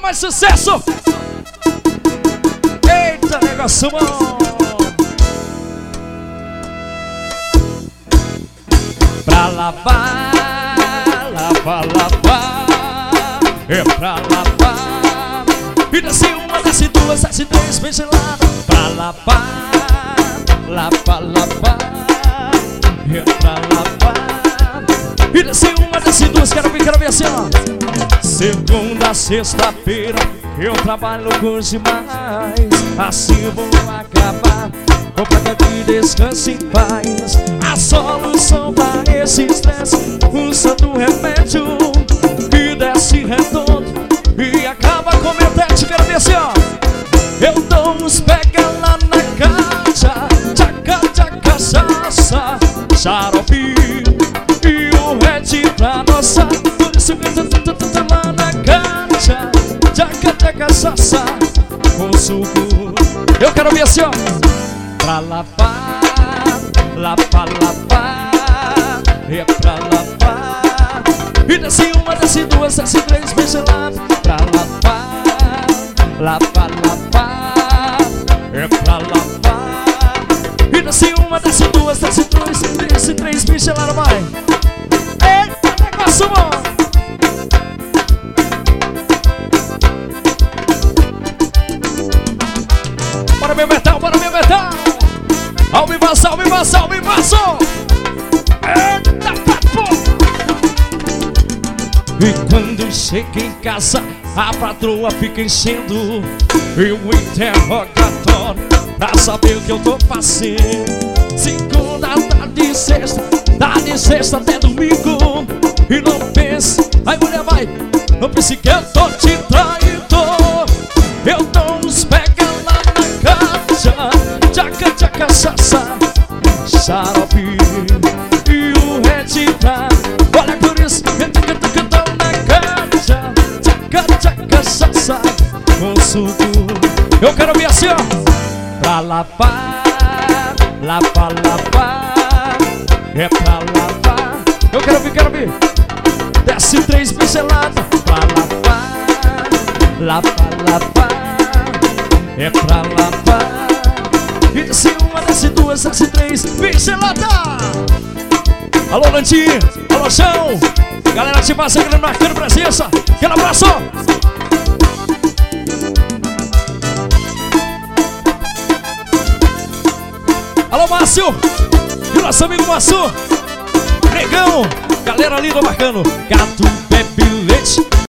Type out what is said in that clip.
mais sucesso. Eita, negócio bom. Pra lavar, lavar, lavar. É pra lavar. E desce uma, desce duas, desce três, bem gelada. Pra lavar, lavar, lavar. É pra lavar. E desce uma, desce duas, quero ver assim, ó. Segunda, sexta-feira eu trabalho com demais. Assim eu vou acabar com praga de descanso em paz. A solução para esse estresse, usando um remédio que desce redondo e acaba com meu tete. Quero ver assim, ó. Eu dou uns pega lá na caixa, tchaca, tchaca, cachaça, xarope e o red pra nossa. Por isso que eu lá na caixa, tchaca, tchaca, cachaça com suco. Eu quero ver assim, ó. Pra lavar, lavar, lavar. É pra lavar. E desce uma, desce duas, desce três, bem gelado. Pra lavar, lavar, lavar. É pra lavar. E desce uma, desce duas, desce três, bem gelado, vai. Eita, negócio bom. Bora meu metal, bora meu metal. Alvivação, alvivação, alvivação. Eita, papo. E quando chega em casa, a patroa fica enchendo e o interrogatório pra saber o que eu tô fazendo. Segunda, tá de sexta até domingo. E não pensa, aí mulher vai, não pense que eu tô te traidor. Eu dou uns pega lá na caixa, tchaca, tchaca, cachaça, xarope e o red pra. Olha por isso, eu tô na caixa, tchaca, tchaca, cachaça com suco. Eu quero ver assim, ó. Pra lavar, lavar, lavar. É pra lavar. Eu quero ver. Desce três pinceladas. Pra lavar, lavar, lavar. É pra lavar. E desce uma, desce duas, desce três, pincelada. Alô, Landinho, alô, Chão. Galera, te passa aqui marcando presença. Aquele abraço. Alô, Márcio. E o nosso amigo Márcio. Negão. Galera linda marcando. Gato bebe leite.